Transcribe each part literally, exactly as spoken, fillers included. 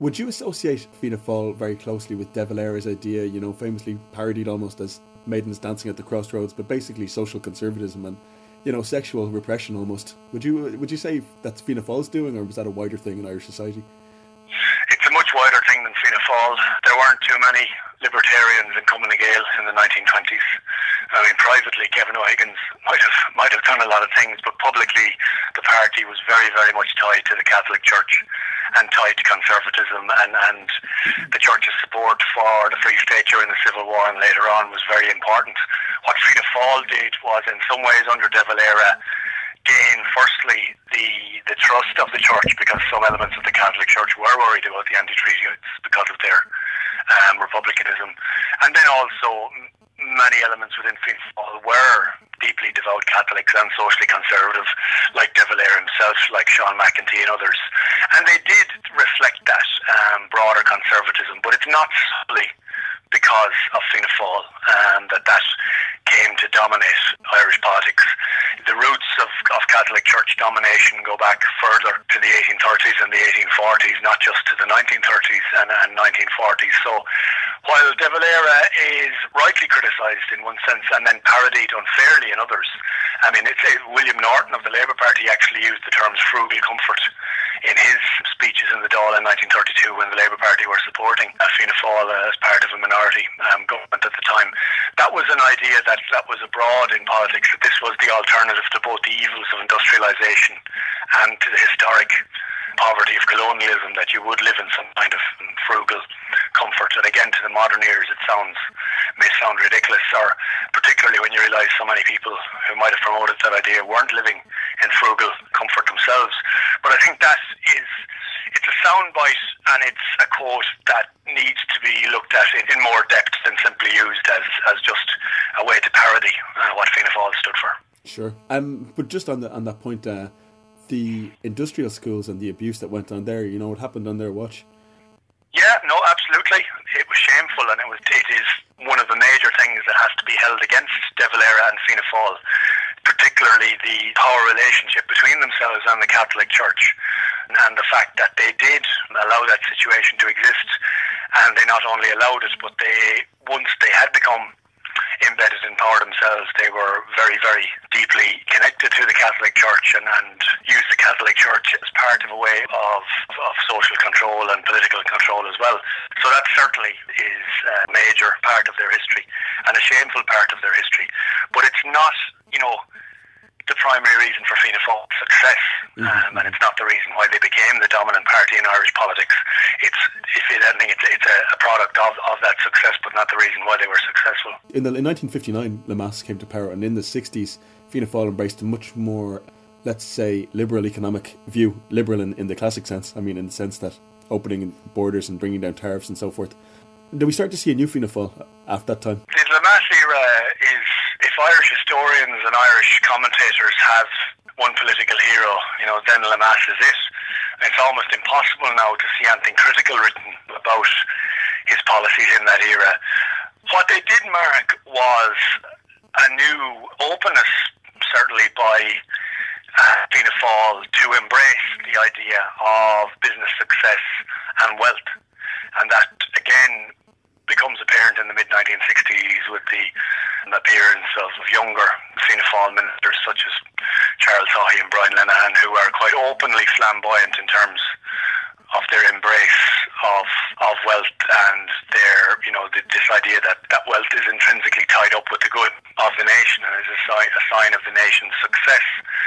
Would you associate Fianna Fáil very closely with De Valera's idea, you know, famously parodied almost as Maidens Dancing at the Crossroads, but basically social conservatism and, you know, sexual repression almost? Would you would you say that's Fianna Fáil's doing, or was that a wider thing in Irish society? It's a much wider thing than Fianna Fáil. There weren't too many libertarians in Cumann na Gael in the nineteen twenties. I mean, privately, Kevin O'Higgins might have might have done a lot of things, but publicly, the party was very, very much tied to the Catholic Church and tied to conservatism, and, and the Church's support for the Free State during the Civil War and later on was very important. What Fianna Fáil did was, in some ways, under De Valera, gain, firstly, the the trust of the Church, because some elements of the Catholic Church were worried about the anti-treaties because of their um, republicanism. And then also, many elements within Fianna Fáil were deeply devout Catholics and socially conservative, like De Valera himself, like Sean McEntee and others. And they did reflect that um, broader conservatism, but it's not solely because of Fianna Fáil um, that that came to dominate Irish politics. The roots of, of Catholic Church domination go back further to the eighteen thirties and the eighteen forties, not just to the nineteen thirties and, and nineteen forties. So while De Valera is rightly criticised in one sense and then parodied unfairly in others, I mean, it's, uh, William Norton of the Labour Party actually used the terms frugal comfort in his speeches in the Dáil in nineteen thirty-two, when the Labour Party were supporting uh, Fianna Fáil uh, as part of a minority um, government at the time. That was an idea that, that was abroad in politics, that this was the alternative to both the evils of industrialisation and to the historic poverty of colonialism, that you would live in some kind of frugal comfort. And again, to the modern ears, it sounds may sound ridiculous, or particularly when you realise so many people who might have promoted that idea weren't living in frugal comfort themselves. But I think that is, it's a soundbite, and it's a quote that needs to be looked at in more depth than simply used as, as just a way to parody uh, what Fianna Fáil stood for. Sure. Um, but just on the on that point, uh, the industrial schools and the abuse that went on there, you know, what happened on their watch? Yeah, no, absolutely. It was shameful, and it was it is one of the major things that has to be held against De Valera and Fianna Fáil, particularly the power relationship between themselves and the Catholic Church, and the fact that they did allow that situation to exist, and they not only allowed it, but they, once they had become embedded in power themselves, they were very, very deeply connected to the Catholic Church, and, and used the Catholic Church as part of a way of, of social control and political control as well. So that certainly is a major part of their history, and a shameful part of their history. But it's not, you know, the primary reason for Fianna Fáil's success, um, and it's not the reason why they became the dominant party in Irish politics. It's, if anything, it's, it's a, a product of, of that success, but not the reason why they were successful. In, the, in nineteen fifty-nine, Lemass came to power, and in the sixties, Fianna Fáil embraced a much more, let's say, liberal economic view. Liberal in, in the classic sense, I mean, in the sense that opening borders and bringing down tariffs and so forth. Did we start to see a new Fianna Fáil after that time? The Lemass era is, if Irish historians and Irish commentators have one political hero, you know, then Lemass is it. And it's almost impossible now to see anything critical written about his policies in that era. What they did mark was a new openness, certainly by uh, Fianna Fáil, to embrace the idea of business success and wealth. And that, again, becomes apparent in the mid nineteen sixties with the appearance of, of younger Fianna Fáil ministers such as Charles Haughey and Brian Lenihan, who are quite openly flamboyant in terms of their embrace of of wealth and their, you know, the, this idea that, that wealth is intrinsically tied up with the good of the nation and is a sign, a sign of the nation's success.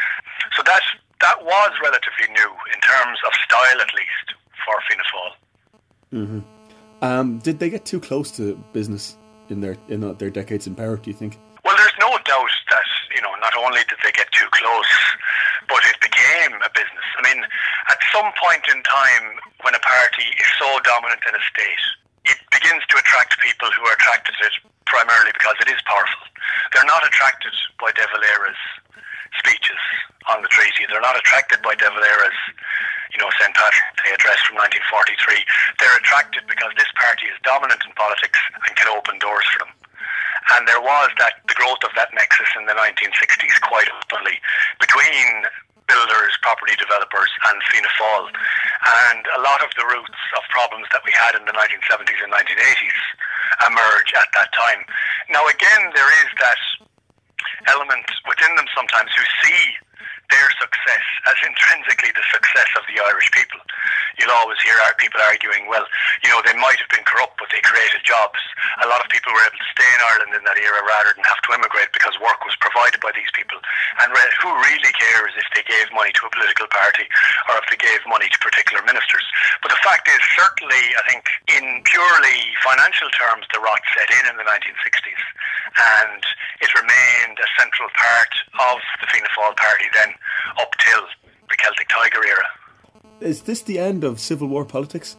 So that that was relatively new in terms of style, at least, for Fianna Fáil. Mm-hmm. Um, did they get too close to business in their in their decades in power, do you think? Well, there's no doubt that, you know, not only did they get too close, but it became a business. I mean, at some point in time, when a party is so dominant in a state, it begins to attract people who are attracted to it primarily because it is powerful. They're not attracted by De Valera's speeches on the treaty. They're not attracted by De Valera's, you know, Saint Patrick's Day address from nineteen forty-three. They're attracted because this party is dominant in politics and can open doors for them. And there was that the growth of that nexus in the nineteen sixties quite openly between builders, property developers and Fianna Fáil. And a lot of the roots of problems that we had in the nineteen seventies and nineteen eighties emerge at that time. Now again, there is that element within them sometimes who see their success as intrinsically the success of the Irish people. You'll always hear our people arguing, well, you know, they might have been corrupt, but they created jobs. A lot of people were able to stay in Ireland in that era rather than have to immigrate because work was provided by these people. And re- who really cares if they gave money to a political party or if they gave money to particular ministers? But the fact is, certainly, I think, in purely financial terms, the rot set in in the nineteen sixties. And it remained a central part of the Fianna Fáil party then up till the Celtic Tiger era. Is this the end of Civil War politics?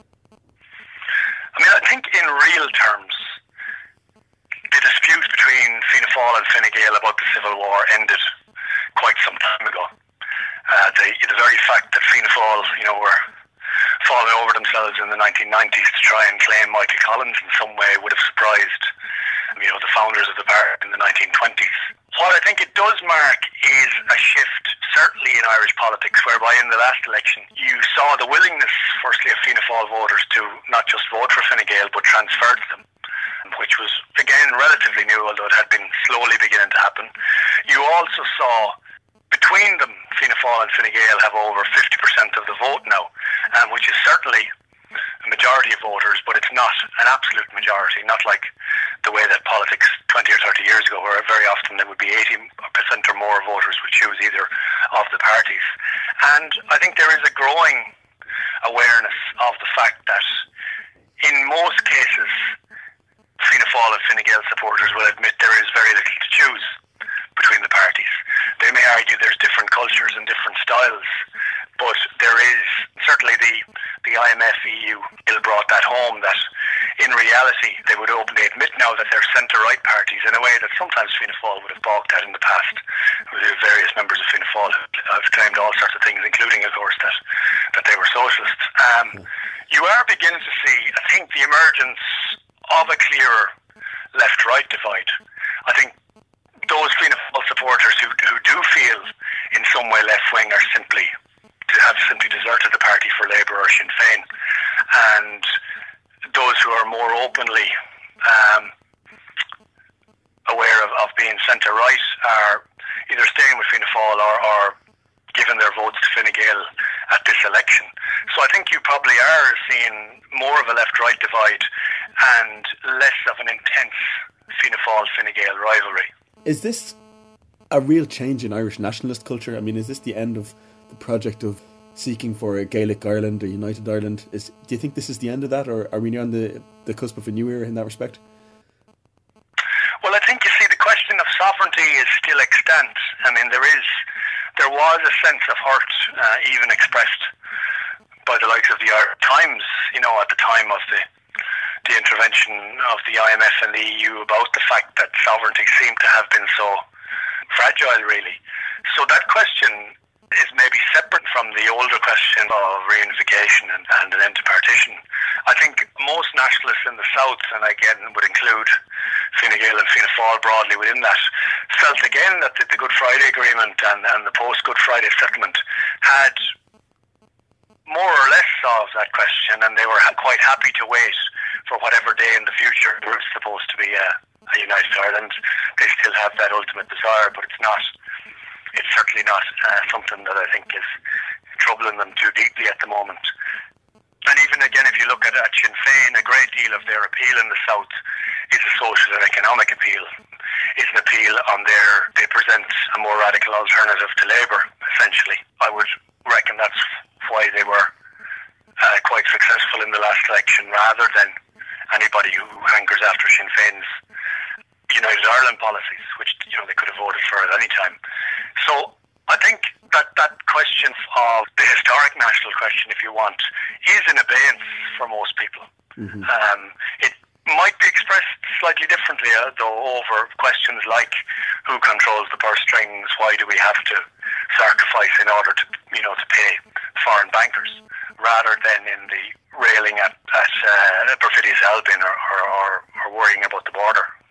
I mean, I think in real terms, the dispute between Fianna Fáil and Fine Gael about the Civil War ended quite some time ago. Uh, the, the very fact that Fianna Fáil, you know, were falling over themselves in the nineteen nineties to try and claim Michael Collins in some way would have surprised, you know, the founders of the party in the nineteen twenties. What I think it does mark is a shift, certainly in Irish politics, whereby in the last election you saw the willingness, firstly, of Fianna Fáil voters to not just vote for Fine Gael, but transfer to them, which was, again, relatively new, although it had been slowly beginning to happen. You also saw, between them, Fianna Fáil and Fine Gael have over fifty percent of the vote now, um, which is certainly a majority of voters, but it's not an absolute majority, not like the way that politics twenty or thirty years ago, where very often there would be eighty percent or more voters would choose either of the parties. And I think there is a growing awareness of the fact that in most cases Fianna Fáil and Fine Gael supporters will admit there is very little to choose between the parties. They may argue there's different cultures and different styles, but there is certainly the, the I M F E U bill brought that home, that in reality they would openly admit now that they're centre-right parties in a way that sometimes Fianna Fáil would have balked at in the past. Various members of Fianna Fáil have claimed all sorts of things, including, of course, that, that they were socialists. Um, you are beginning to see, I think, the emergence of a clearer left-right divide. I think those Fianna Fáil supporters who, who do feel in some way left-wing are simply have simply deserted the party for Labour or Sinn Féin, and those who are more openly um, aware of, of being centre-right are either staying with Fianna Fáil or, or giving their votes to Fine Gael at this election. So I think you probably are seeing more of a left-right divide and less of an intense Fianna Fáil-Fine Gael rivalry. Is this a real change in Irish nationalist culture? I mean, is this the end of the project of seeking for a Gaelic Ireland, a united Ireland? Is, do you think this is the end of that, or are we on the, the cusp of a new era in that respect? Well, I think, you see, the question of sovereignty is still extant. I mean, there is, there was a sense of hurt, uh, even expressed by the likes of the Irish Times, you know, at the time of the the intervention of the I M F and the E U about the fact that sovereignty seemed to have been so fragile, really. So that question is maybe separate from the older question of reunification and, and an end to partition. I think most nationalists in the South, and again would include Fine Gael and Fianna Fáil broadly within that, felt again that the, the Good Friday Agreement and, and the post-Good Friday settlement had more or less solved that question, and they were ha- quite happy to wait for whatever day in the future there was supposed to be a, a united Ireland. They still have that ultimate desire, but it's not. It's certainly not uh, something that I think is troubling them too deeply at the moment. And even again, if you look at, at Sinn Féin, a great deal of their appeal in the South is a social and economic appeal. It's an appeal on their, they present a more radical alternative to Labour, essentially. I would reckon that's why they were uh, quite successful in the last election, rather than anybody who hankers after Sinn Féin's United Ireland policies, which, you know, they could have voted for at any time. So I think that that question of the historic national question, if you want, is in abeyance for most people. Mm-hmm. Um, it might be expressed slightly differently, uh, though, over questions like who controls the purse strings, why do we have to sacrifice in order to, you know, to pay foreign bankers, rather than in the railing at, at uh, perfidious Albion or, or, or, or worrying about the border.